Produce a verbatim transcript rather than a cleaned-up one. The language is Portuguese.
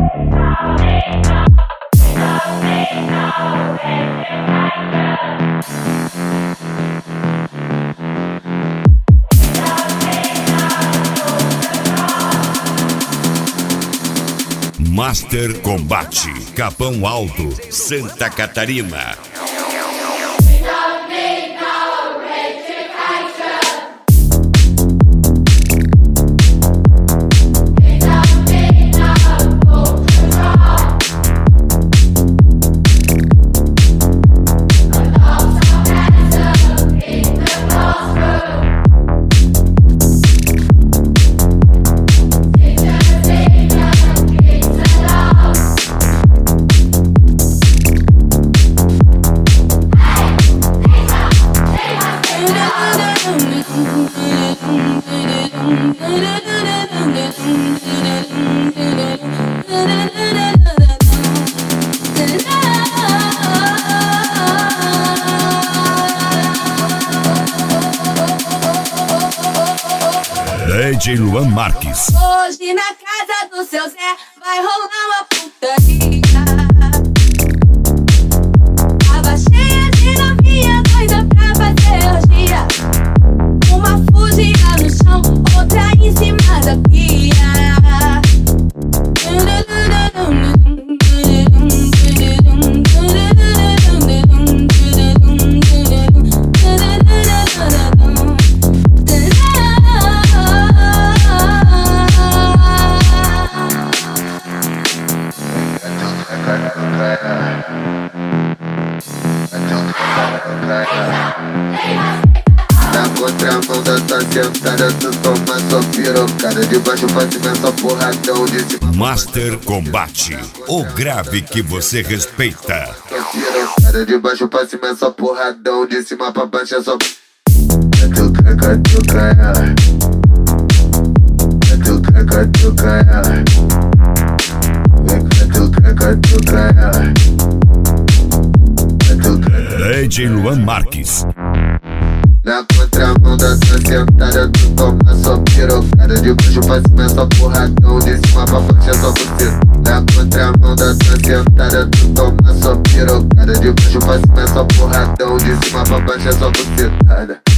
Master Combate, Capão Alto, Santa Catarina. D J Luan Marques. Hoje na casa do seu Zé vai rolar uma putaria. Tava cheia de novinha doida pra fazer orgia. Uma fugida no chão, outra em cima da pia. Na contramão da tua sentada, tu toma só pirocada. De baixo pra cima, só porradão. De cima Master Combate, o grave que você respeita. pirocada. De baixo pra cima, só porradão. De cima pra baixo é só catuca, catuca, ela. Catuca, catuca, ela. Catuca, catuca, ela. D J Luan Marques. Na contramão da tua sentada, tu toma só pirocada. De baixo pra cima é só porradão. De cima pra baixo é só você. Na contramão da tua sentada, tu toma só pirocada. De baixo pra cima é só porradão. De cima pra baixo é só você.